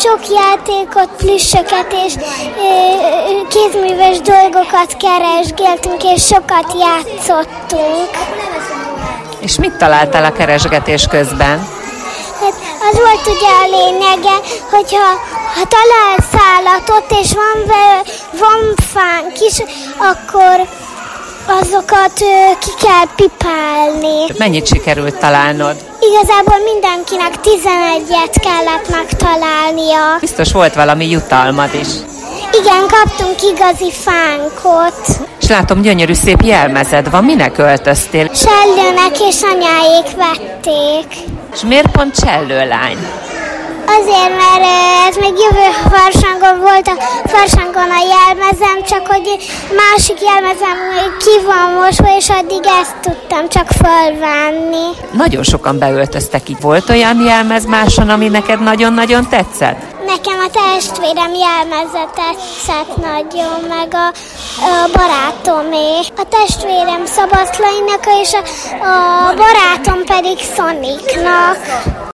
sok játékot, plüssöket és kézműves dolgokat keresgéltünk, és sokat játszottunk. És mit találtál a keresgetés közben? Hát az volt ugye a lényege, hogyha találsz állatot, és van fánk is, akkor azokat ki kell pipálni. Mennyit sikerült találnod? Igazából mindenkinek 11-et kellett megtalálnia. Biztos volt valami jutalmad is. Igen, kaptunk igazi fánkot. És látom, gyönyörű szép jelmezed van. Minek öltöztél? Sellőnek és anyáék vették. És miért pont csellőlány? Azért, mert ez még jövő farsangon volt a farsangon a jelmezem, csak hogy másik jelmezem ki van mosva, és addig ezt tudtam csak fölvenni. Nagyon sokan beöltöztek így. Volt olyan jelmez máson, ami neked nagyon-nagyon tetszett? Nekem a testvérem jelmeze tetszett nagyon, meg a barátomé. A testvérem Szabadlainak, és a barátom pedig Sonicnak.